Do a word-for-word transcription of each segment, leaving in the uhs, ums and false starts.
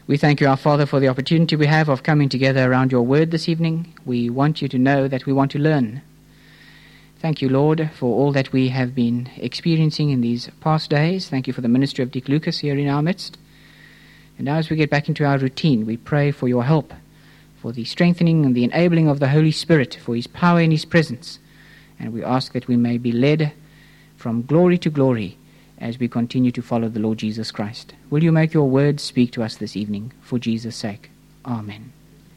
We thank you, our Father, for the opportunity we have of coming together around your word this evening. We want you to know that we want to learn. Thank you, Lord, for all that we have been experiencing in these past days. Thank you for the ministry of Dick Lucas here in our midst. And now as we get back into our routine, we pray for your help, for the strengthening and the enabling of the Holy Spirit, for his power and his presence. And we ask that we may be led from glory to glory as we continue to follow the Lord Jesus Christ. Will you make your word speak to us this evening, for Jesus' sake? Amen.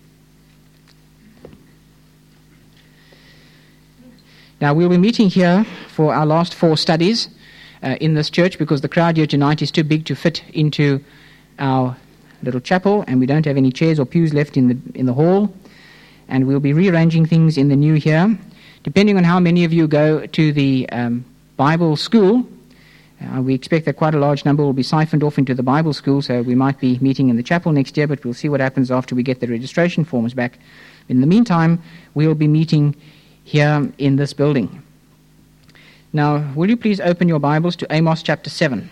Now, we'll be meeting here for our last four studies uh, in this church, because the crowd here tonight is too big to fit into our little chapel, and we don't have any chairs or pews left in the in the hall. And we'll be rearranging things in the new year. Depending on how many of you go to the um, Bible school, Uh, we expect that quite a large number will be siphoned off into the Bible school, so we might be meeting in the chapel next year, but we'll see what happens after we get the registration forms back. In the meantime, we'll be meeting here in this building. Now, will you please open your Bibles to Amos chapter seven.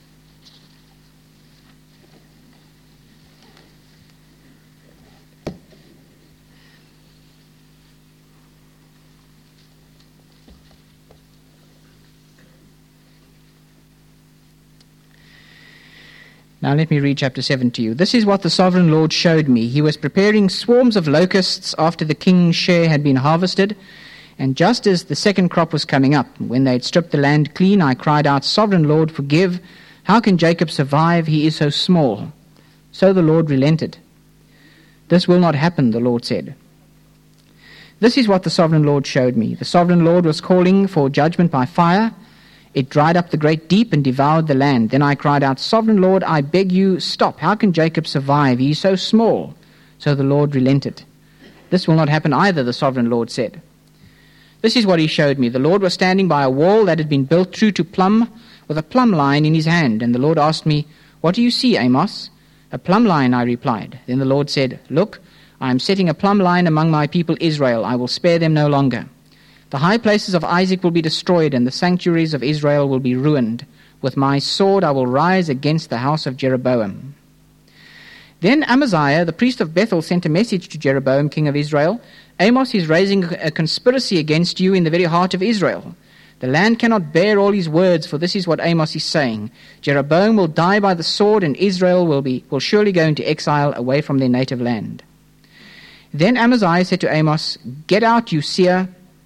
Now let me read chapter seven to you. This is what the sovereign Lord showed me. He was preparing swarms of locusts after the king's share had been harvested, and just as the second crop was coming up, when they had stripped the land clean, I cried out, "Sovereign Lord, forgive. How can Jacob survive? He is so small." So the Lord relented. "This will not happen," the Lord said. This is what the sovereign Lord showed me. The sovereign Lord was calling for judgment by fire. It dried up the great deep and devoured the land. Then I cried out, "Sovereign Lord, I beg you, stop. How can Jacob survive? He is so small." So the Lord relented. "This will not happen either," the sovereign Lord said. This is what he showed me. The Lord was standing by a wall that had been built true to plumb, with a plumb line in his hand. And the Lord asked me, "What do you see, Amos?" "A plumb line," I replied. Then the Lord said, "Look, I am setting a plumb line among my people Israel. I will spare them no longer. The high places of Isaac will be destroyed, and the sanctuaries of Israel will be ruined. With my sword I will rise against the house of Jeroboam." Then Amaziah, the priest of Bethel, sent a message to Jeroboam, king of Israel. "Amos is raising a conspiracy against you in the very heart of Israel. The land cannot bear all his words, for this is what Amos is saying. Jeroboam will die by the sword, and Israel will be will surely go into exile away from their native land." Then Amaziah said to Amos, "Get out, you seer.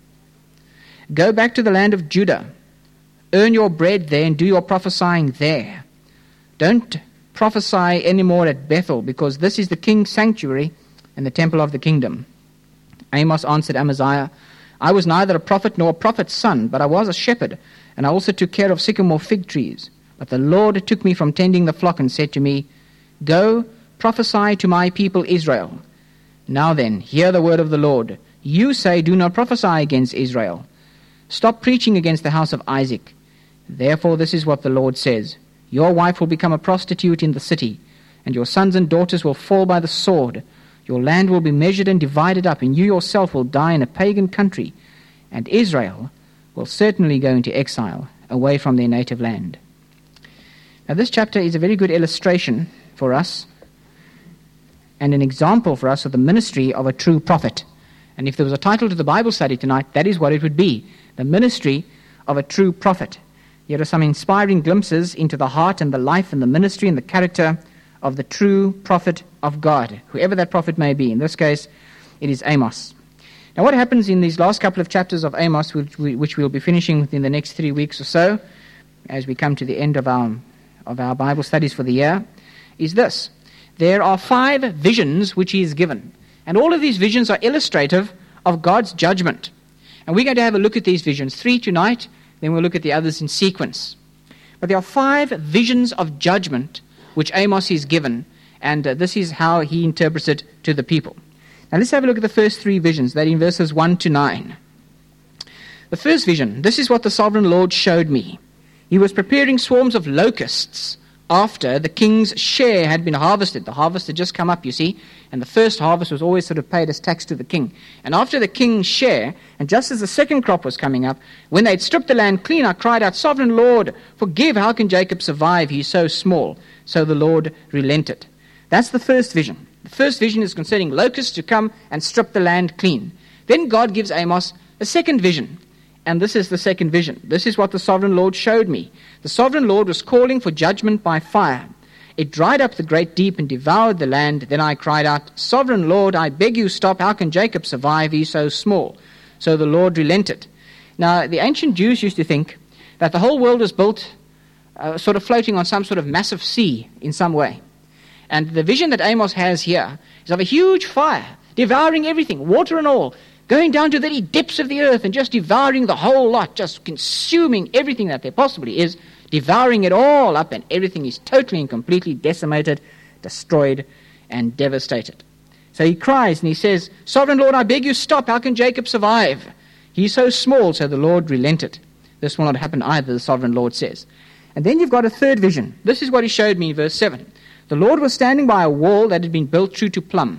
Go back to the land of Judah. Earn your bread there and do your prophesying there. Don't prophesy anymore at Bethel, because this is the king's sanctuary and the temple of the kingdom." Amos answered Amaziah, "I was neither a prophet nor a prophet's son, but I was a shepherd, and I also took care of sycamore fig trees. But the Lord took me from tending the flock and said to me, 'Go, prophesy to my people Israel.' Now then, hear the word of the Lord. You say, 'Do not prophesy against Israel. Stop preaching against the house of Isaac.' Therefore this is what the Lord says. Your wife will become a prostitute in the city, and your sons and daughters will fall by the sword. Your land will be measured and divided up, and you yourself will die in a pagan country, and Israel will certainly go into exile away from their native land." Now this chapter is a very good illustration for us and an example for us of the ministry of a true prophet. And if there was a title to the Bible study tonight, that is what it would be: the ministry of a true prophet. Here are some inspiring glimpses into the heart and the life and the ministry and the character of the true prophet of God, whoever that prophet may be. In this case, it is Amos. Now what happens in these last couple of chapters of Amos, which, we, which we'll be finishing within the next three weeks or so, as we come to the end of our, of our Bible studies for the year, is this. There are five visions which he is given. And all of these visions are illustrative of God's judgment. And we're going to have a look at these visions, three tonight, then we'll look at the others in sequence. But there are five visions of judgment which Amos is given, and uh, this is how he interprets it to the people. Now let's have a look at the first three visions, that in verses one to nine. The first vision, "This is what the sovereign Lord showed me. He was preparing swarms of locusts after the king's share had been harvested." The harvest had just come up, you see, and the first harvest was always sort of paid as tax to the king. And after the king's share, and just as the second crop was coming up, when they'd stripped the land clean, I cried out, "Sovereign Lord, forgive. How can Jacob survive? He is so small." So the Lord relented. That's the first vision. The first vision is concerning locusts to come and strip the land clean. Then God gives Amos a second vision. And this is the second vision. This is what the sovereign Lord showed me. The sovereign Lord was calling for judgment by fire. It dried up the great deep and devoured the land. Then I cried out, Sovereign Lord, I beg you stop. How can Jacob survive? He is so small. So the Lord relented. Now, the ancient Jews used to think that the whole world was built uh, sort of floating on some sort of massive sea in some way. And the vision that Amos has here is of a huge fire, devouring everything, water and all, going down to the very depths of the earth and just devouring the whole lot, just consuming everything that there possibly is, devouring it all up, and everything is totally and completely decimated, destroyed, and devastated. So he cries and he says, Sovereign Lord, I beg you stop. How can Jacob survive? He's so small. So the Lord relented. This will not happen either, the sovereign Lord says. And then you've got a third vision. This is what he showed me in verse seven. The Lord was standing by a wall that had been built true to plumb,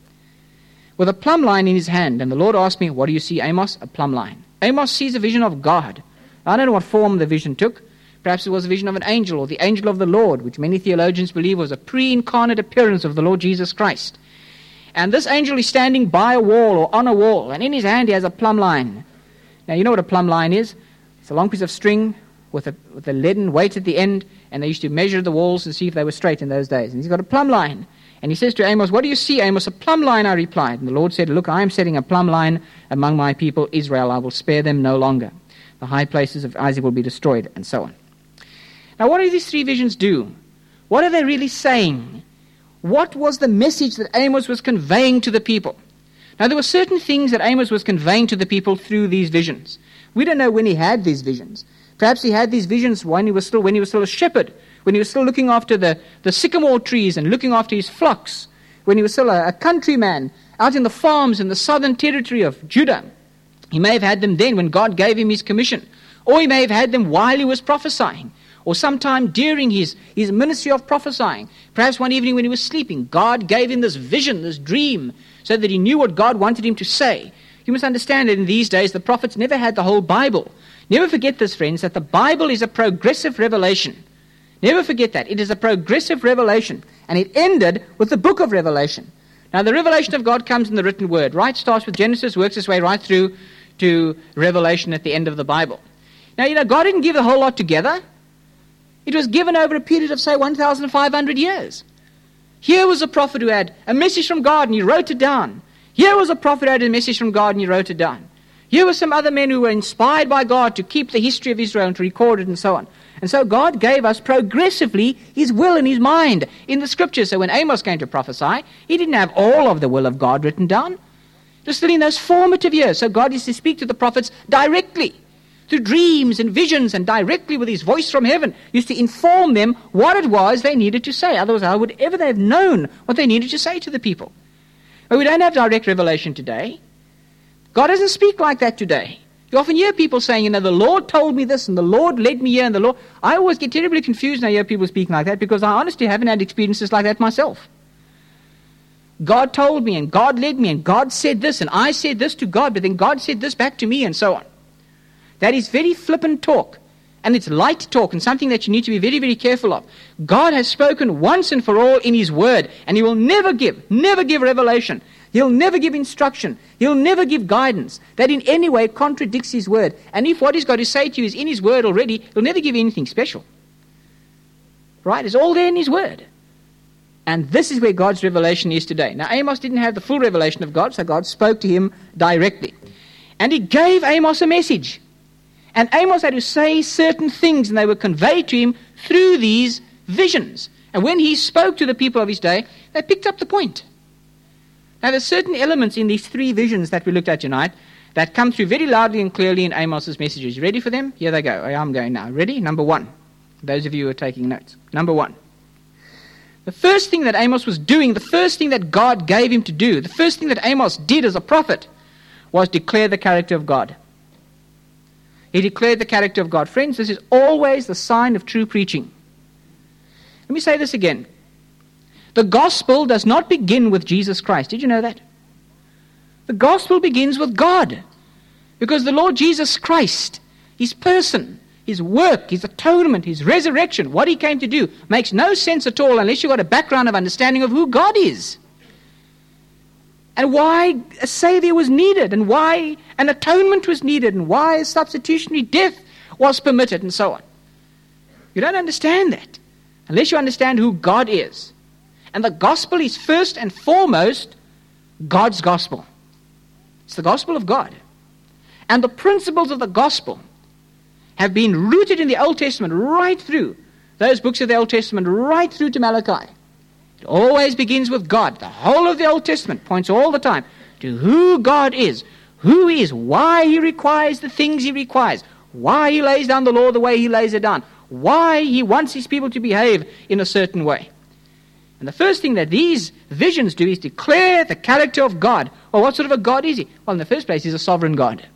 with a plumb line in his hand. And the Lord asked me, what do you see, Amos? A plumb line. Amos sees a vision of God. I don't know what form the vision took. Perhaps it was a vision of an angel, or the angel of the Lord, which many theologians believe was a pre-incarnate appearance of the Lord Jesus Christ. And this angel is standing by a wall or on a wall, and in his hand he has a plumb line. Now, you know what a plumb line is? It's a long piece of string with a, with a leaden weight at the end, and they used to measure the walls to see if they were straight in those days. And he's got a plumb line. And he says to Amos, what do you see, Amos? A plumb line, I replied. And the Lord said, look, I am setting a plumb line among my people, Israel. I will spare them no longer. The high places of Isaac will be destroyed, and so on. Now, what do these three visions do? What are they really saying? What was the message that Amos was conveying to the people? Now, there were certain things that Amos was conveying to the people through these visions. We don't know when he had these visions. Perhaps he had these visions when he was still when he was still a shepherd, when he was still looking after the, the sycamore trees and looking after his flocks, when he was still a, a countryman out in the farms in the southern territory of Judah. He may have had them then when God gave him his commission, or he may have had them while he was prophesying, or sometime during his, his ministry of prophesying. Perhaps one evening when he was sleeping, God gave him this vision, this dream, so that he knew what God wanted him to say. You must understand that in these days, the prophets never had the whole Bible. Never forget this, friends, that the Bible is a progressive revelation. Never forget that. It is a progressive revelation. And it ended with the book of Revelation. Now, the revelation of God comes in the written word, right? Starts with Genesis, works its way right through to Revelation at the end of the Bible. Now, you know, God didn't give the whole lot together. It was given over a period of, say, one thousand five hundred years. Here was a prophet who had a message from God and he wrote it down. Here was a prophet who had a message from God and he wrote it down. Here were some other men who were inspired by God to keep the history of Israel and to record it and so on. And so God gave us progressively his will and his mind in the scriptures. So when Amos came to prophesy, he didn't have all of the will of God written down. It was still in those formative years. So God used to speak to the prophets directly, through dreams and visions, and directly with his voice from heaven, used to inform them what it was they needed to say. Otherwise, how would ever they have known what they needed to say to the people? But we don't have direct revelation today. God doesn't speak like that today. You often hear people saying, you know, the Lord told me this, and the Lord led me here, and the Lord... I always get terribly confused when I hear people speaking like that, because I honestly haven't had experiences like that myself. God told me, and God led me, and God said this, and I said this to God, but then God said this back to me, and so on. That is very flippant talk, and it's light talk, and something that you need to be very, very careful of. God has spoken once and for all in his word, and he will never give, never give revelation. He'll never give instruction. He'll never give guidance that in any way contradicts his word. And if what he's got to say to you is in his word already, he'll never give you anything special. Right? It's all there in his word. And this is where God's revelation is today. Now, Amos didn't have the full revelation of God, so God spoke to him directly. And he gave Amos a message. And Amos had to say certain things, and they were conveyed to him through these visions. And when he spoke to the people of his day, they picked up the point. Now, there's certain elements in these three visions that we looked at tonight that come through very loudly and clearly in Amos's messages. You ready for them? Here they go. I'm going now. Ready? Number one. Those of you who are taking notes. Number one. The first thing that Amos was doing, the first thing that God gave him to do, the first thing that Amos did as a prophet was declare the character of God. He declared the character of God. Friends, this is always the sign of true preaching. Let me say this again. The gospel does not begin with Jesus Christ. Did you know that? The gospel begins with God. Because the Lord Jesus Christ, his person, his work, his atonement, his resurrection, what he came to do, makes no sense at all unless you've got a background of understanding of who God is. And why a Savior was needed, and why an atonement was needed, and why a substitutionary death was permitted, and so on. You don't understand that unless you understand who God is. And the gospel is first and foremost God's gospel. It's the gospel of God. And the principles of the gospel have been rooted in the Old Testament right through those books of the Old Testament, right through to Malachi. It always begins with God. The whole of the Old Testament points all the time to who God is, who He is, why He requires the things He requires, why He lays down the law the way He lays it down, why He wants His people to behave in a certain way. And the first thing that these visions do is declare the character of God. Well, what sort of a God is He? Well, in the first place, He's a sovereign God.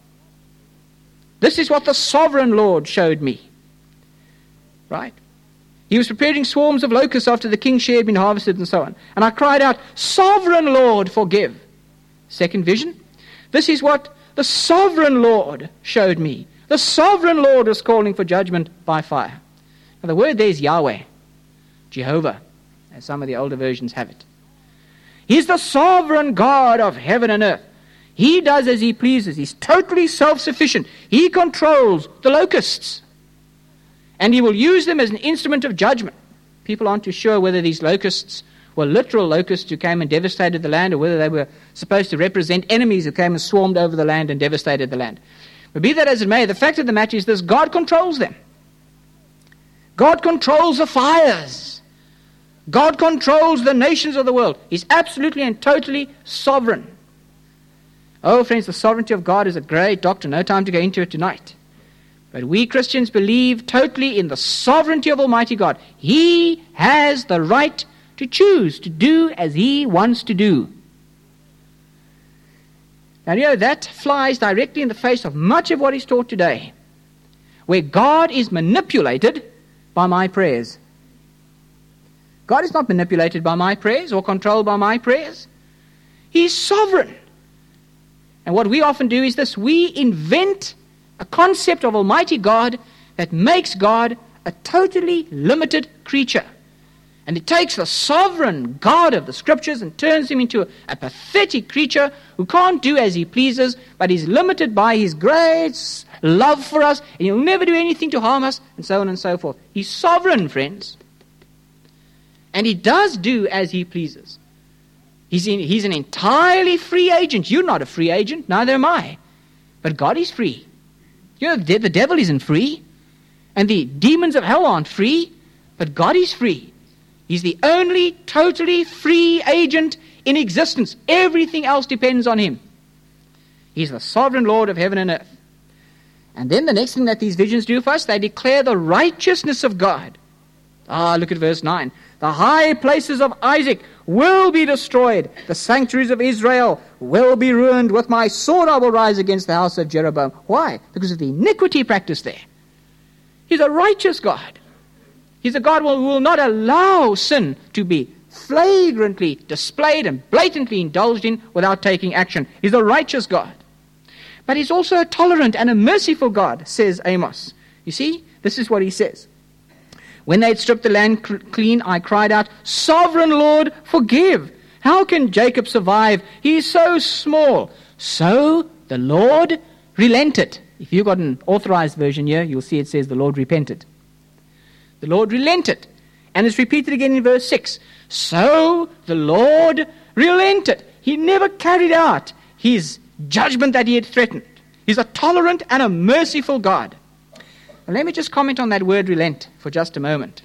This is what the sovereign Lord showed me. Right? He was preparing swarms of locusts after the king's share had been harvested and so on. And I cried out, Sovereign Lord, forgive. Second vision. This is what the sovereign Lord showed me. The sovereign Lord was calling for judgment by fire. Now the word there is Yahweh, Jehovah, as some of the older versions have it. He's the sovereign God of heaven and earth. He does as He pleases. He's totally self-sufficient. He controls the locusts. And He will use them as an instrument of judgment. People aren't too sure whether these locusts were literal locusts who came and devastated the land, or whether they were supposed to represent enemies who came and swarmed over the land and devastated the land. But be that as it may, the fact of the matter is this: God controls them. God controls the fires. God controls the nations of the world. He's absolutely and totally sovereign. Oh, friends, the sovereignty of God is a great doctrine. No time to go into it tonight. But we Christians believe totally in the sovereignty of Almighty God. He has the right to choose to do as He wants to do. Now, you know, that flies directly in the face of much of what is taught today, where God is manipulated by my prayers. God is not manipulated by my prayers or controlled by my prayers. He's sovereign. And what we often do is this: we invent a concept of Almighty God that makes God a totally limited creature. And it takes the sovereign God of the Scriptures and turns Him into a, a pathetic creature who can't do as He pleases, but is limited by His great love for us, and He'll never do anything to harm us, and so on and so forth. He's sovereign, friends. And He does do as He pleases. He's, in, he's an entirely free agent. You're not a free agent, neither am I. But God is free. You know, the, the devil isn't free, and the demons of hell aren't free, but God is free. He's the only totally free agent in existence. Everything else depends on Him. He's the sovereign Lord of heaven and earth. And then the next thing that these visions do for us, they declare the righteousness of God. Ah, look at verse nine. The high places of Isaac will be destroyed. The sanctuaries of Israel will be ruined. With my sword I will rise against the house of Jeroboam. Why? Because of the iniquity practiced there. He's a righteous God. He's a God who will not allow sin to be flagrantly displayed and blatantly indulged in without taking action. He's a righteous God. But He's also a tolerant and a merciful God, says Amos. You see, this is what he says. When they had stripped the land clean, I cried out, Sovereign Lord, forgive. How can Jacob survive? He is so small. So the Lord relented. If you've got an authorized version here, you'll see it says the Lord repented. The Lord relented. And it's repeated again in verse six. So the Lord relented. He never carried out His judgment that He had threatened. He's a tolerant and a merciful God. Now, let me just comment on that word relent for just a moment.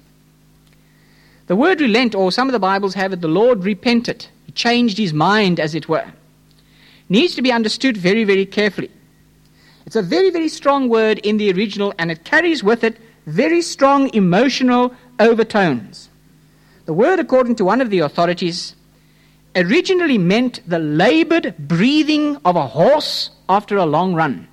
The word relent, or some of the Bibles have it, the Lord repented. He changed His mind, as it were. Needs to be understood very, very carefully. It's a very, very strong word in the original, and it carries with it very strong emotional overtones. The word, according to one of the authorities, originally meant the labored breathing of a horse after a long run.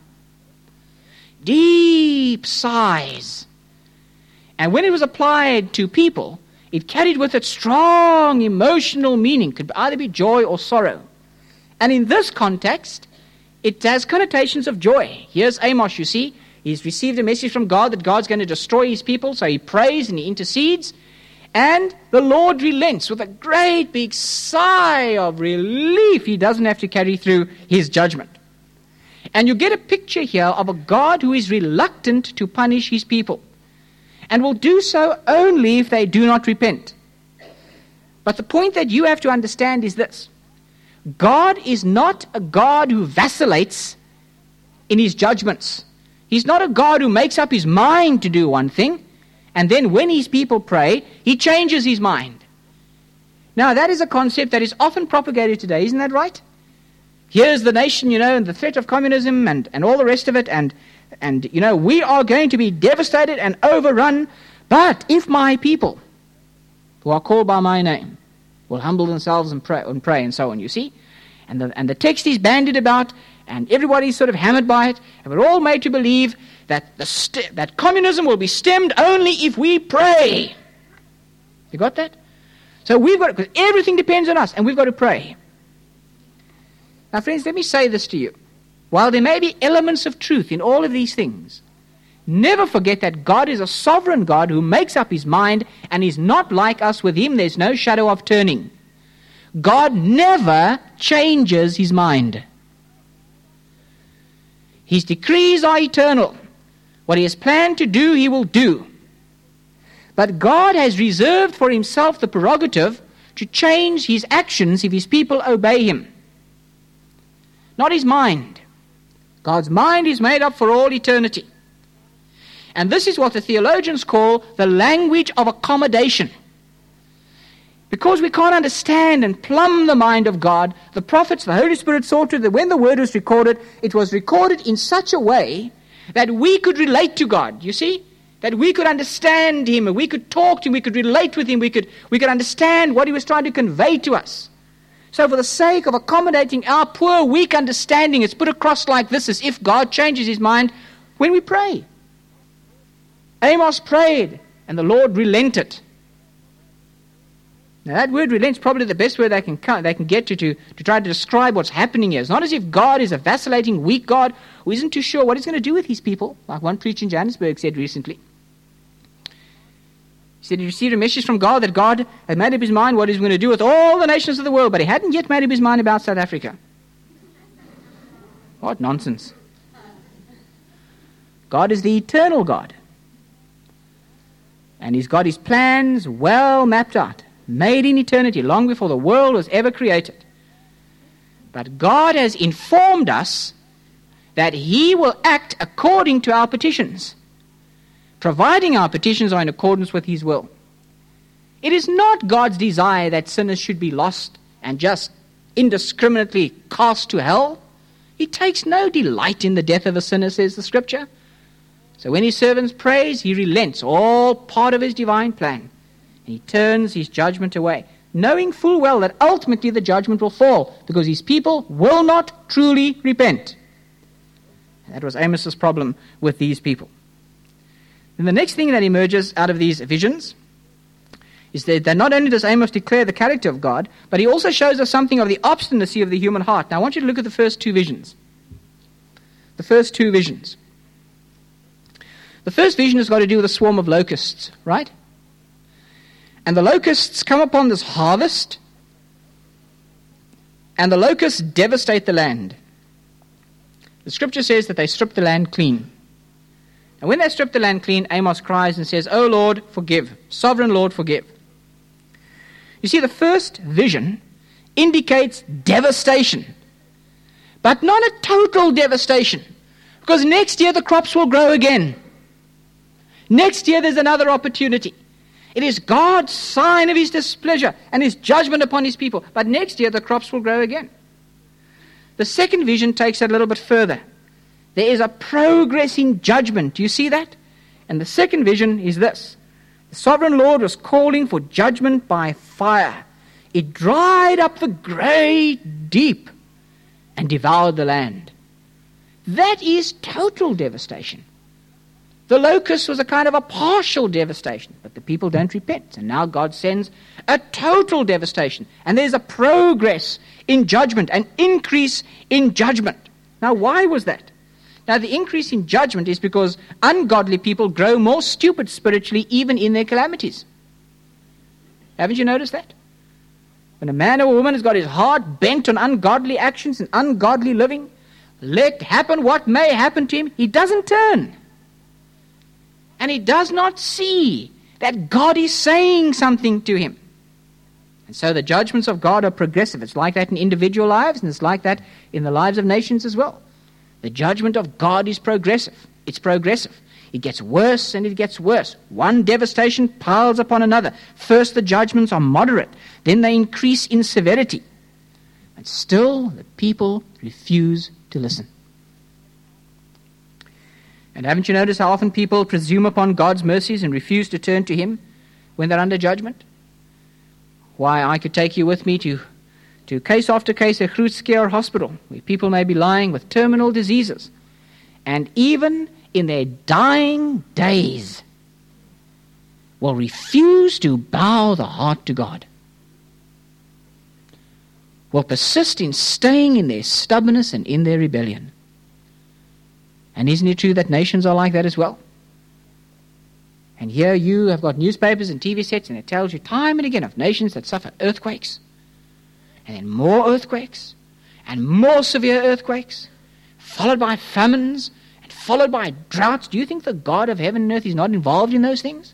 Deep sighs. And when it was applied to people, it carried with it strong emotional meaning. It could either be joy or sorrow. And in this context, it has connotations of joy. Here's Amos, you see. He's received a message from God that God's going to destroy his people, so he prays and he intercedes. And the Lord relents with a great big sigh of relief. He doesn't have to carry through his judgment. And you get a picture here of a God who is reluctant to punish his people, and will do so only if they do not repent. But the point that you have to understand is this. God is not a God who vacillates in his judgments. He's not a God who makes up his mind to do one thing, and then when his people pray, he changes his mind. Now, that is a concept that is often propagated today, isn't that right? Here's the nation, you know, and the threat of communism and, and all the rest of it, and, and, you know, we are going to be devastated and overrun, but if my people, who are called by my name, will humble themselves and pray and pray and so on, you see? And the, and the text is bandied about, and everybody's sort of hammered by it, and we're all made to believe that the st- that communism will be stemmed only if we pray. You got that? So we've got, because everything depends on us, and we've got to pray. Now, friends, let me say this to you. While there may be elements of truth in all of these things, never forget that God is a sovereign God who makes up his mind and is not like us. With him there's no shadow of turning. God never changes his mind. His decrees are eternal. What he has planned to do, he will do. But God has reserved for himself the prerogative to change his actions if his people obey him. Not his mind. God's mind is made up for all eternity. And this is what the theologians call the language of accommodation. Because we can't understand and plumb the mind of God, the prophets, the Holy Spirit saw to that when the word was recorded, it was recorded in such a way that we could relate to God, you see? That we could understand him, and we could talk to him, we could relate with him, we could, we could understand what he was trying to convey to us. So for the sake of accommodating our poor, weak understanding, it's put across like this, as if God changes his mind when we pray. Amos prayed, and the Lord relented. Now that word relent is probably the best word they can they can get to, to to try to describe what's happening here. It's not as if God is a vacillating, weak God who isn't too sure what he's going to do with his people, like one preacher in Johannesburg said recently. He said he received a message from God that God had made up his mind what he's going to do with all the nations of the world, but he hadn't yet made up his mind about South Africa. What nonsense. God is the eternal God. And he's got his plans well mapped out, made in eternity, long before the world was ever created. But God has informed us that he will act according to our petitions, providing our petitions are in accordance with his will. It is not God's desire that sinners should be lost and just indiscriminately cast to hell. He takes no delight in the death of a sinner, says the Scripture. So when his servants prays, he relents, all part of his divine plan. And he turns his judgment away, knowing full well that ultimately the judgment will fall, because his people will not truly repent. And that was Amos's problem with these people. And the next thing that emerges out of these visions is that, that not only does Amos declare the character of God, but he also shows us something of the obstinacy of the human heart. Now I want you to look at the first two visions. The first two visions. The first vision has got to do with a swarm of locusts, right? And the locusts come upon this harvest, and the locusts devastate the land. The Scripture says that they strip the land clean. And when they strip the land clean, Amos cries and says, "O Lord, forgive. Sovereign Lord, forgive." You see, the first vision indicates devastation, but not a total devastation, because next year the crops will grow again. Next year there's another opportunity. It is God's sign of his displeasure and his judgment upon his people. But next year the crops will grow again. The second vision takes it a little bit further. There is a progress in judgment. Do you see that? And the second vision is this. The sovereign Lord was calling for judgment by fire. It dried up the great deep and devoured the land. That is total devastation. The locust was a kind of a partial devastation, but the people don't repent. And now God sends a total devastation. And there's a progress in judgment, an increase in judgment. Now, why was that? Now, the increase in judgment is because ungodly people grow more stupid spiritually even in their calamities. Haven't you noticed that? When a man or a woman has got his heart bent on ungodly actions and ungodly living, let happen what may happen to him, he doesn't turn. And he does not see that God is saying something to him. And so the judgments of God are progressive. It's like that in individual lives, and it's like that in the lives of nations as well. The judgment of God is progressive. It's progressive. It gets worse and it gets worse. One devastation piles upon another. First the judgments are moderate, then they increase in severity. And still the people refuse to listen. And haven't you noticed how often people presume upon God's mercies and refuse to turn to Him when they're under judgment? Why, I could take you with me to, to case after case at Groote Schuur Hospital, where people may be lying with terminal diseases. And even in their dying days, will refuse to bow the heart to God. Will persist in staying in their stubbornness and in their rebellion. And isn't it true that nations are like that as well? And here you have got newspapers and T V sets, and it tells you time and again of nations that suffer earthquakes, and then more earthquakes, and more severe earthquakes, followed by famines, and followed by droughts. Do you think the God of heaven and earth is not involved in those things?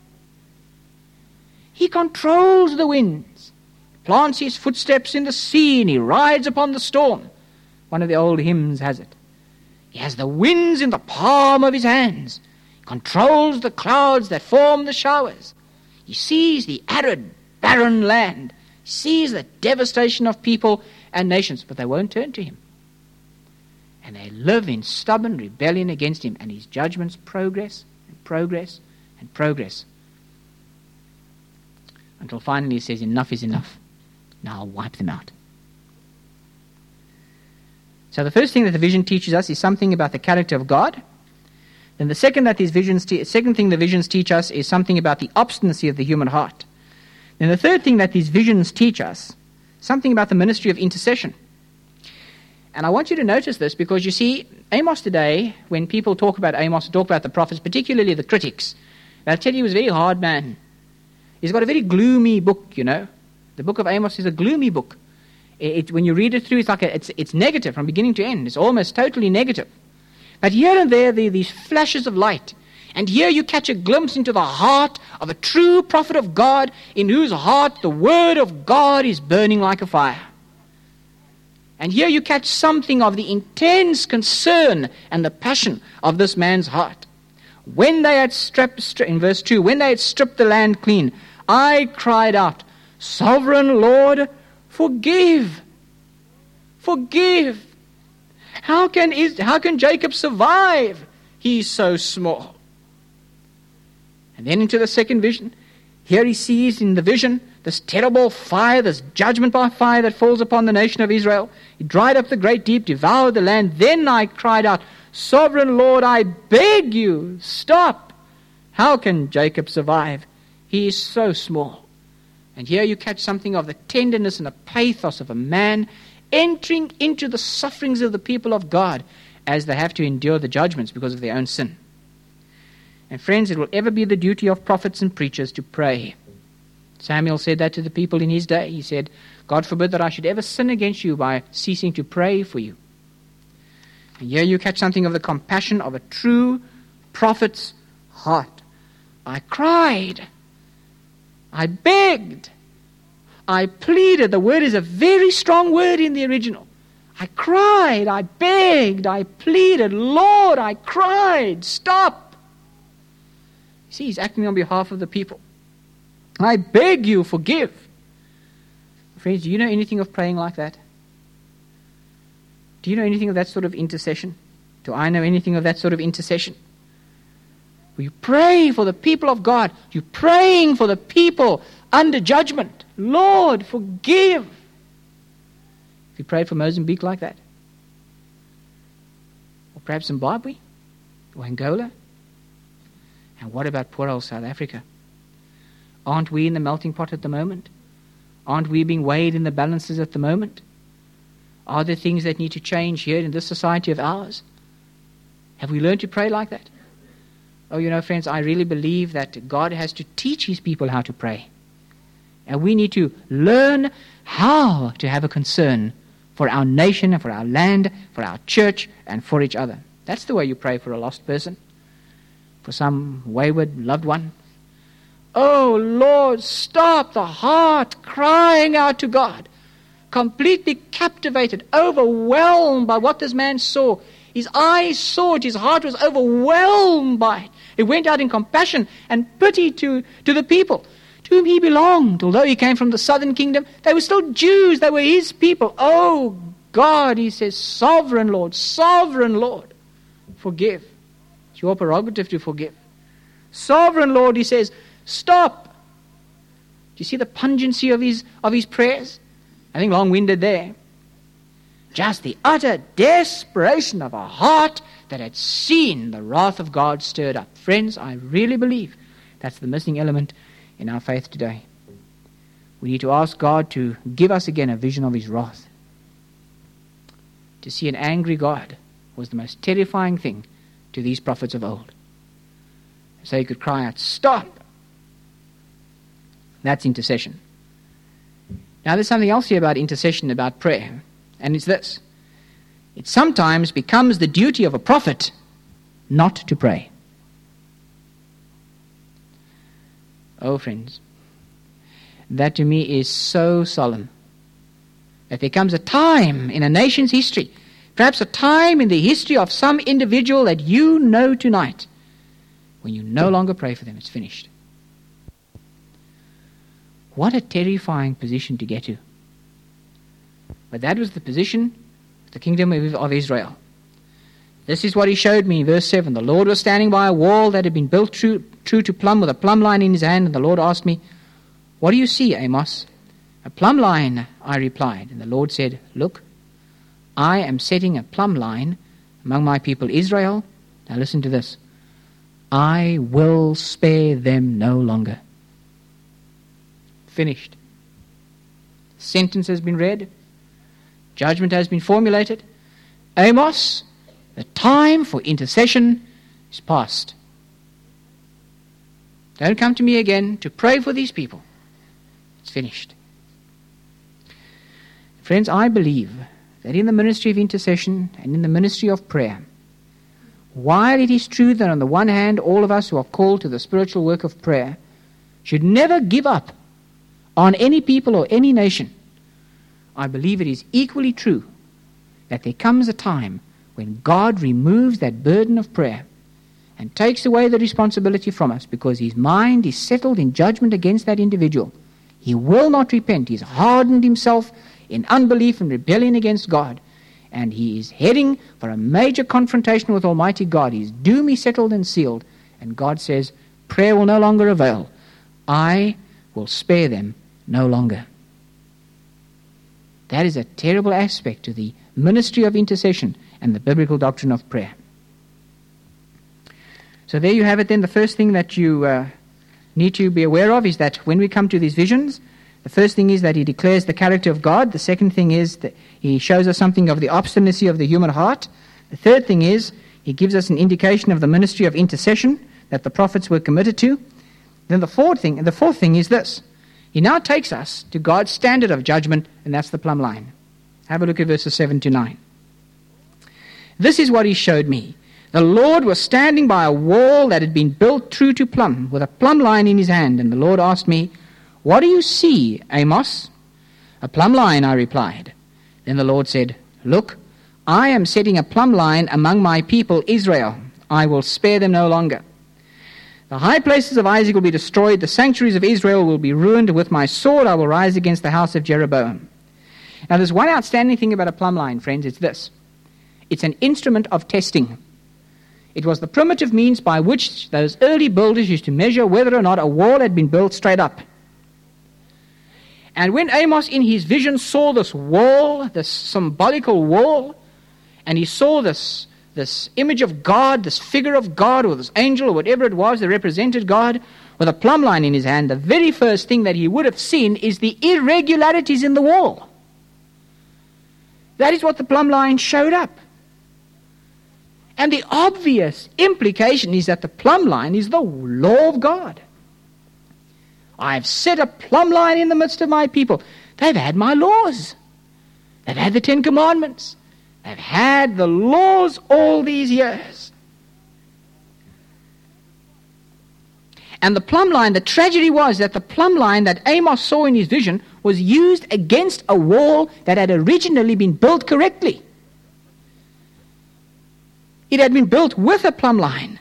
He controls the winds, plants his footsteps in the sea, and he rides upon the storm. One of the old hymns has it. He has the winds in the palm of his hands. He controls the clouds that form the showers. He sees the arid, barren land. He sees the devastation of people and nations, but they won't turn to him. And they live in stubborn rebellion against him, and his judgments progress and progress and progress. Until finally he says, enough is enough. Now I'll wipe them out. So the first thing that the vision teaches us is something about the character of God. Then the second that these visions te- second thing the visions teach us is something about the obstinacy of the human heart. Then the third thing that these visions teach us, something about the ministry of intercession. And I want you to notice this because you see, Amos today, when people talk about Amos, talk about the prophets, particularly the critics, they'll tell you he was a very hard man. He's got a very gloomy book, you know. The book of Amos is a gloomy book. It, when you read it through, it's like a, it's it's negative from beginning to end. It's almost totally negative. But here and there, there are these flashes of light. And here you catch a glimpse into the heart of a true prophet of God, in whose heart the word of God is burning like a fire. And here you catch something of the intense concern and the passion of this man's heart. When they had stripped, stri- in verse two, when they had stripped the land clean, I cried out, Sovereign Lord, forgive. Forgive. How can, is, how can Jacob survive? He's so small. And then into the second vision. Here he sees in the vision this terrible fire, this judgment by fire that falls upon the nation of Israel. He dried up the great deep, devoured the land. Then I cried out, Sovereign Lord, I beg you, stop. How can Jacob survive? He is so small. And here you catch something of the tenderness and the pathos of a man entering into the sufferings of the people of God as they have to endure the judgments because of their own sin. And friends, it will ever be the duty of prophets and preachers to pray. Samuel said that to the people in his day. He said, God forbid that I should ever sin against you by ceasing to pray for you. And here you catch something of the compassion of a true prophet's heart. I cried. I begged. I pleaded. The word is a very strong word in the original. I cried. I begged. I pleaded. Lord, I cried. Stop. You see, he's acting on behalf of the people. I beg you, forgive. Friends, do you know anything of praying like that? Do you know anything of that sort of intercession? Do I know anything of that sort of intercession? You pray for the people of God. You're praying for the people under judgment. Lord, forgive. If you prayed for Mozambique like that, or perhaps Zimbabwe, or Angola, and what about poor old South Africa? Aren't we in the melting pot at the moment? Aren't we being weighed in the balances at the moment? Are there things that need to change here in this society of ours? Have we learned to pray like that? Oh, you know, friends, I really believe that God has to teach his people how to pray. And we need to learn how to have a concern for our nation and for our land, for our church, and for each other. That's the way you pray for a lost person, for some wayward loved one. Oh, Lord, stop the heart crying out to God, completely captivated, overwhelmed by what this man saw. His eyes saw it, his heart was overwhelmed by it. He went out in compassion and pity to, to the people to whom he belonged. Although he came from the southern kingdom, they were still Jews, they were his people. Oh, God, he says, sovereign Lord, sovereign Lord, forgive. It's your prerogative to forgive. Sovereign Lord, he says, stop. Do you see the pungency of his, of his prayers? I think long-winded there. Just the utter desperation of a heart that had seen the wrath of God stirred up. Friends, I really believe that's the missing element in our faith today. We need to ask God to give us again a vision of his wrath. To see an angry God was the most terrifying thing to these prophets of old. So he could cry out, stop! That's intercession. Now there's something else here about intercession, about prayer, and it's this. It sometimes becomes the duty of a prophet not to pray. Oh, friends, that to me is so solemn. That there comes a time in a nation's history, perhaps a time in the history of some individual that you know tonight, when you no longer pray for them. It's finished. What a terrifying position to get to. But that was the position of the kingdom of Israel. This is what he showed me in verse seven. The Lord was standing by a wall that had been built true, true to plumb, with a plumb line in his hand, and the Lord asked me, what do you see, Amos? A plumb line, I replied. And the Lord said, look, I am setting a plumb line among my people Israel. Now listen to this. I will spare them no longer. Finished. Sentence has been read. Judgment has been formulated. Amos, the time for intercession is past. Don't come to me again to pray for these people. It's finished. Friends, I believe that in the ministry of intercession and in the ministry of prayer, while it is true that on the one hand all of us who are called to the spiritual work of prayer should never give up on any people or any nation, I believe it is equally true that there comes a time when God removes that burden of prayer and takes away the responsibility from us, because his mind is settled in judgment against that individual. He will not repent. He's hardened himself in unbelief and rebellion against God, and he is heading for a major confrontation with Almighty God. His doom is settled and sealed, and God says, prayer will no longer avail. I will spare them no longer. That is a terrible aspect to the ministry of intercession and the biblical doctrine of prayer. So there you have it then. The first thing that you uh, need to be aware of is that when we come to these visions, the first thing is that he declares the character of God. The second thing is that he shows us something of the obstinacy of the human heart. The third thing is he gives us an indication of the ministry of intercession that the prophets were committed to. Then the fourth thing, the fourth thing is this. He now takes us to God's standard of judgment, and that's the plumb line. Have a look at verses seven to nine. This is what he showed me. The Lord was standing by a wall that had been built true to plumb, with a plumb line in his hand, and the Lord asked me, what do you see, Amos? A plumb line, I replied. Then the Lord said, look, I am setting a plumb line among my people Israel. I will spare them no longer. The high places of Isaac will be destroyed. The sanctuaries of Israel will be ruined. With my sword I will rise against the house of Jeroboam. Now there's one outstanding thing about a plumb line, friends. It's this. It's an instrument of testing. It was the primitive means by which those early builders used to measure whether or not a wall had been built straight up. And when Amos in his vision saw this wall, this symbolical wall, and he saw this this image of God, this figure of God, or this angel, or whatever it was that represented God, with a plumb line in his hand, the very first thing that he would have seen is the irregularities in the wall. That is what the plumb line showed up. And the obvious implication is that the plumb line is the law of God. I've set a plumb line in the midst of my people. They've had my laws. They've had the Ten Commandments. They've had the laws all these years. And the plumb line, the tragedy was that the plumb line that Amos saw in his vision was used against a wall that had originally been built correctly. It had been built with a plumb line.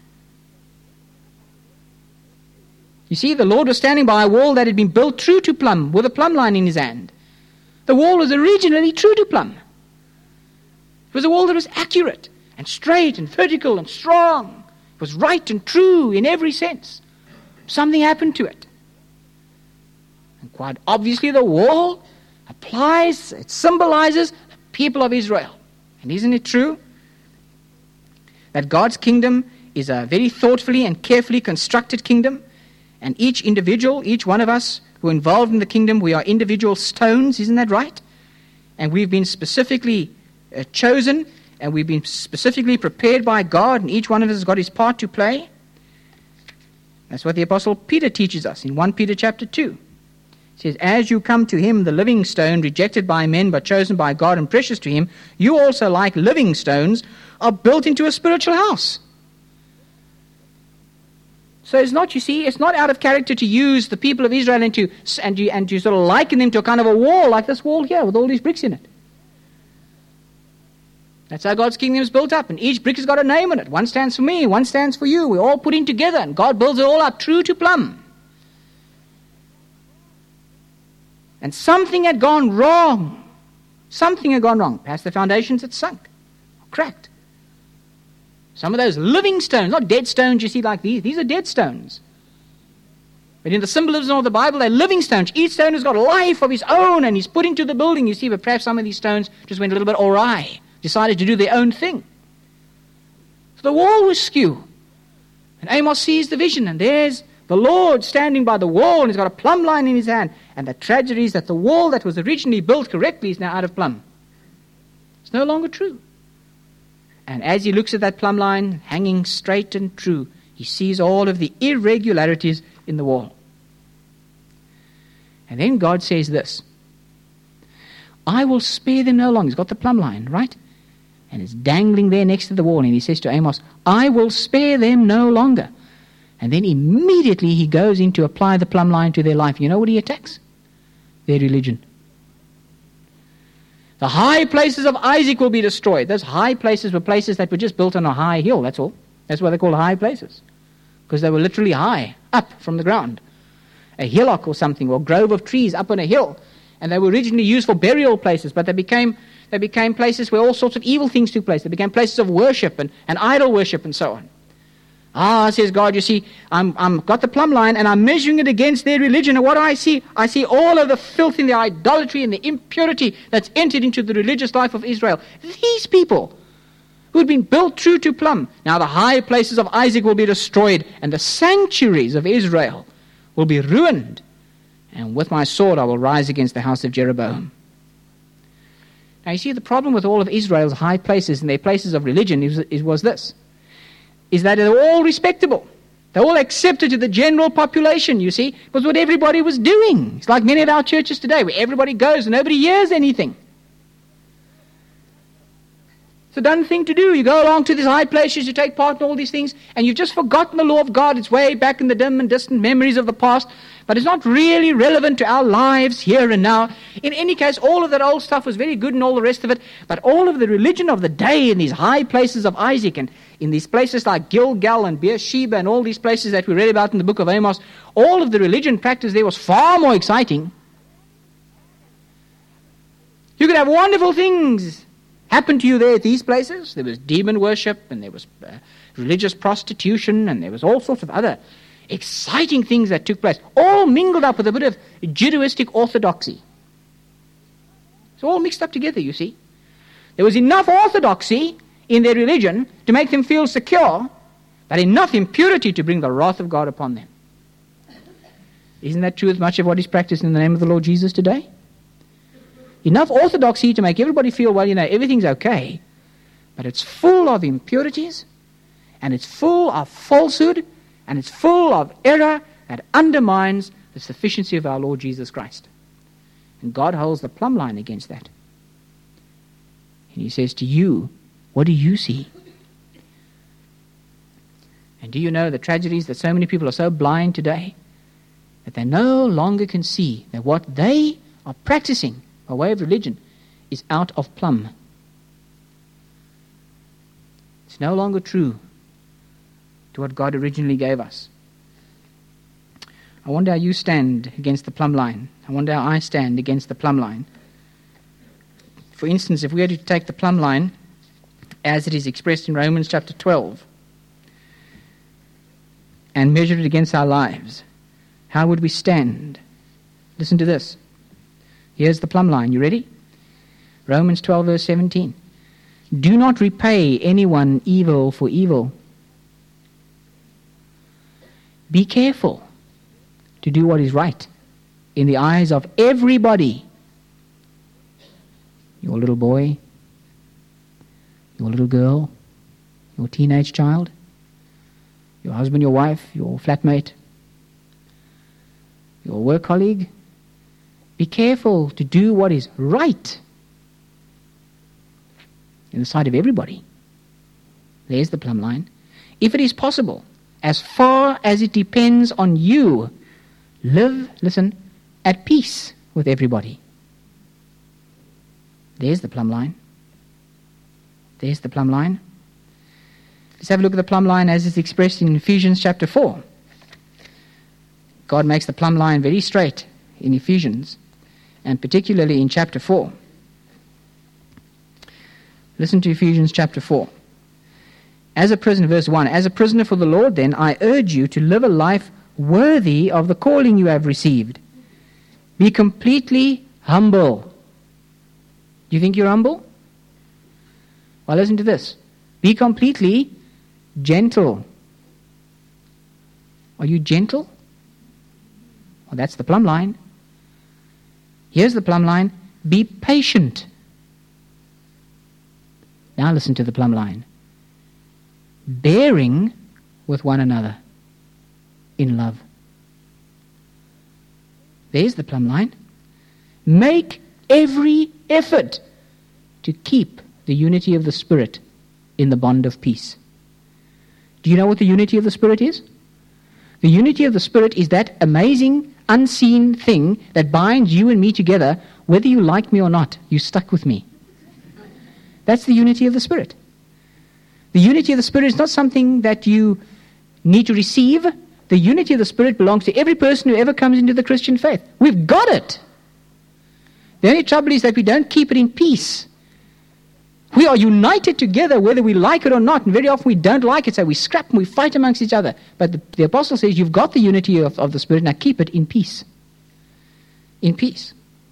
You see, the Lord was standing by a wall that had been built true to plumb, with a plumb line in his hand. The wall was originally true to plumb. It was a wall that was accurate and straight and vertical and strong. It was right and true in every sense. Something happened to it. And quite obviously the wall applies, it symbolizes the people of Israel. And isn't it true that God's kingdom is a very thoughtfully and carefully constructed kingdom? And each individual, each one of us who are involved in the kingdom, we are individual stones, isn't that right? And we've been specifically uh, chosen, and we've been specifically prepared by God, and each one of us has got his part to play. That's what the Apostle Peter teaches us in First Peter chapter two. He says, as you come to him, the living stone, rejected by men but chosen by God and precious to him, you also, like living stones, are built into a spiritual house. So it's not, you see, it's not out of character to use the people of Israel and to, and to, and to sort of liken them to a kind of a wall, like this wall here, with all these bricks in it. That's how God's kingdom is built up, and each brick has got a name on it. One stands for me, one stands for you. We're all put in together, and God builds it all up true to plumb. And something had gone wrong. Something had gone wrong. Past the foundations, it sunk, cracked. Some of those living stones, not dead stones you see like these. These are dead stones. But in the symbolism of the Bible, they're living stones. Each stone has got a life of its own, and he's put into the building. You see, but perhaps some of these stones just went a little bit awry, decided to do their own thing. So the wall was skew. And Amos sees the vision, and there's the Lord standing by the wall, and he's got a plumb line in his hand. And the tragedy is that the wall that was originally built correctly is now out of plumb. It's no longer true. And as he looks at that plumb line, hanging straight and true, he sees all of the irregularities in the wall. And then God says this, I will spare them no longer. He's got the plumb line, right? And it's dangling there next to the wall. And he says to Amos, I will spare them no longer. And then immediately he goes in to apply the plumb line to their life. You know what he attacks? Their religion. The high places of Isaac will be destroyed. Those high places were places that were just built on a high hill, that's all. That's why they're called high places. Because they were literally high, up from the ground. A hillock or something, or a grove of trees up on a hill. And they were originally used for burial places, but they became they became places where all sorts of evil things took place. They became places of worship and, and idol worship and so on. Ah, says God, you see, I'm I'm got the plumb line and I'm measuring it against their religion. And what do I see? I see all of the filth and the idolatry and the impurity that's entered into the religious life of Israel. These people who had been built true to plumb. Now the high places of Isaac will be destroyed, and the sanctuaries of Israel will be ruined. And with my sword I will rise against the house of Jeroboam. Now you see, the problem with all of Israel's high places and their places of religion is, is, was this. Is that they're all respectable. They're all accepted to the general population, you see. It was what everybody was doing. It's like many of our churches today, where everybody goes and nobody hears anything. It's a done thing to do. You go along to these high places, you take part in all these things, and you've just forgotten the law of God. It's way back in the dim and distant memories of the past, but it's not really relevant to our lives here and now. In any case, all of that old stuff was very good and all the rest of it, but all of the religion of the day in these high places of Isaac and in these places like Gilgal and Beersheba and all these places that we read about in the book of Amos, all of the religion practice there was far more exciting. You could have wonderful things happen to you there at these places. There was demon worship, and there was uh, religious prostitution, and there was all sorts of other exciting things that took place, all mingled up with a bit of Judaistic orthodoxy. It's all mixed up together, you see. There was enough orthodoxy in their religion to make them feel secure, but enough impurity to bring the wrath of God upon them. Isn't that true with much of what is practiced in the name of the Lord Jesus today? Enough orthodoxy to make everybody feel, well, you know, everything's okay, but it's full of impurities and it's full of falsehood, and it's full of error that undermines the sufficiency of our Lord Jesus Christ. And God holds the plumb line against that. And he says to you, what do you see? And do you know the tragedies that so many people are so blind today that they no longer can see that what they are practicing by way of religion is out of plumb. It's no longer true to what God originally gave us. I wonder how you stand against the plumb line. I wonder how I stand against the plumb line. For instance, if we were to take the plumb line as it is expressed in Romans chapter twelve and measure it against our lives, how would we stand? Listen to this. Here's the plumb line. You ready? Romans twelve verse seventeen. Do not repay anyone evil for evil. Be careful to do what is right in the eyes of everybody. Your little boy, your little girl, your teenage child, your husband, your wife, your flatmate, your work colleague. Be careful to do what is right in the sight of everybody. There's the plumb line. If it is possible, as far as it depends on you, live, listen, at peace with everybody. There's the plumb line. There's the plumb line. Let's have a look at the plumb line as it's expressed in Ephesians chapter four. God makes the plumb line very straight in Ephesians, and particularly in chapter four. Listen to Ephesians chapter four. As a prisoner, verse one, as a prisoner for the Lord, then, I urge you to live a life worthy of the calling you have received. Be completely humble. Do you think you're humble? Well, listen to this. Be completely gentle. Are you gentle? Well, that's the plumb line. Here's the plumb line. Be patient. Now listen to the plumb line. Bearing with one another in love. There's the plumb line. Make every effort to keep the unity of the Spirit in the bond of peace. Do you know what the unity of the Spirit is? The unity of the Spirit is that amazing, unseen thing that binds you and me together, whether you like me or not. You stuck with me. That's the unity of the Spirit. The unity of the Spirit is not something that you need to receive. The unity of the Spirit belongs to every person who ever comes into the Christian faith. We've got it. The only trouble is that we don't keep it in peace. We are united together whether we like it or not, and very often we don't like it, so we scrap and we fight amongst each other. But the, the Apostle says you've got the unity of, of the Spirit, now keep it in peace. In peace.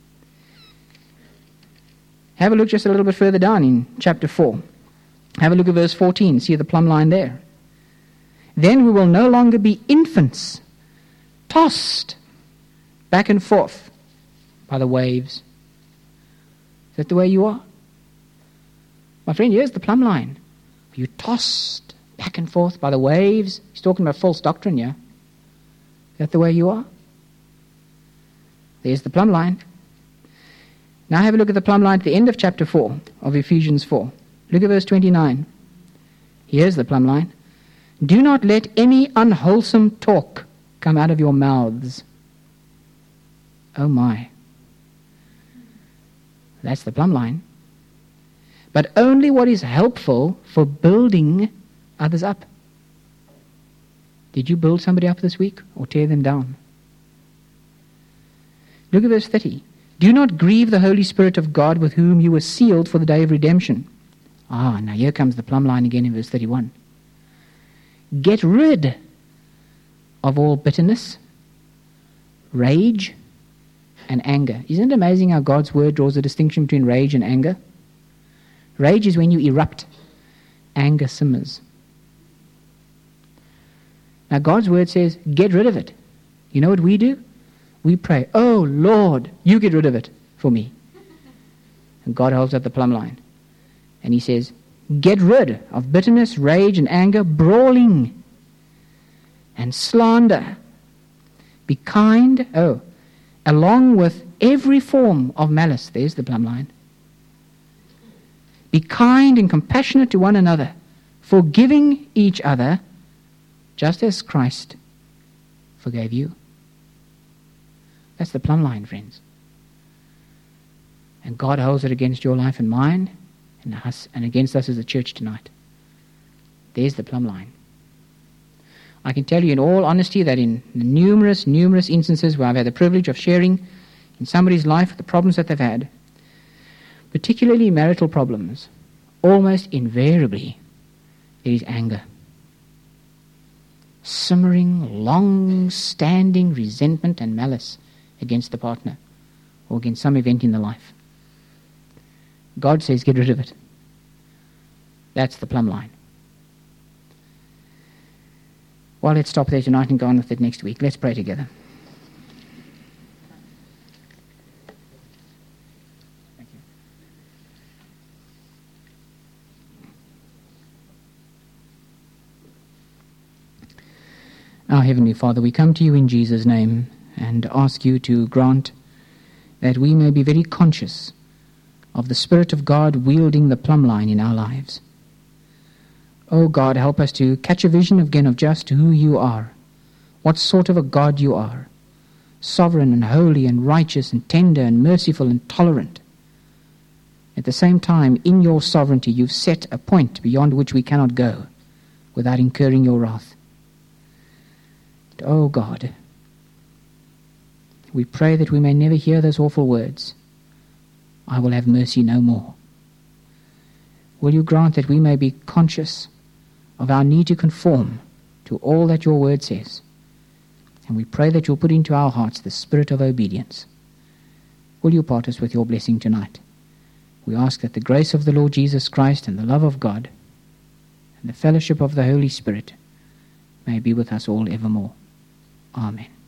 Have a look just a little bit further down in chapter four. Have a look at verse fourteen. See the plumb line there. Then we will no longer be infants, tossed back and forth by the waves. Is that the way you are? My friend, here's the plumb line. Are you tossed back and forth by the waves? He's talking about false doctrine, yeah? Is that the way you are? There's the plumb line. Now have a look at the plumb line at the end of chapter four of Ephesians four. Look at verse twenty-nine. Here's the plumb line. Do not let any unwholesome talk come out of your mouths. Oh my. That's the plumb line. But only what is helpful for building others up. Did you build somebody up this week or tear them down? Look at verse thirty. Do not grieve the Holy Spirit of God with whom you were sealed for the day of redemption. Ah, now here comes the plumb line again in verse thirty-one. Get rid of all bitterness, rage, and anger. Isn't it amazing how God's word draws a distinction between rage and anger? Rage is when you erupt. Anger simmers. Now God's word says, get rid of it. You know what we do? We pray, oh Lord, you get rid of it for me. And God holds up the plumb line. And he says, Get rid of bitterness, rage, and anger, brawling, and slander. Be kind, oh, along with every form of malice. There's the plumb line. Be kind and compassionate to one another, forgiving each other, just as Christ forgave you. That's the plumb line, friends. And God holds it against your life and mine, and us, and against us as a church tonight. There's the plumb line. I can tell you in all honesty that in numerous, numerous instances where I've had the privilege of sharing in somebody's life the problems that they've had, particularly marital problems, almost invariably there is anger. Simmering, long-standing resentment and malice against the partner or against some event in the life. God says, get rid of it. That's the plumb line. Well, let's stop there tonight and go on with it next week. Let's pray together. Thank you. Our Heavenly Father, we come to you in Jesus' name and ask you to grant that we may be very conscious of the Spirit of God wielding the plumb line in our lives. Oh God, help us to catch a vision again of just who you are, what sort of a God you are, sovereign and holy and righteous and tender and merciful and tolerant. At the same time, in your sovereignty, you've set a point beyond which we cannot go without incurring your wrath. But, oh God, we pray that we may never hear those awful words, I will have mercy no more. Will you grant that we may be conscious of our need to conform to all that your word says? And we pray that you'll put into our hearts the spirit of obedience. Will you part us with your blessing tonight? We ask that the grace of the Lord Jesus Christ and the love of God and the fellowship of the Holy Spirit may be with us all evermore. Amen.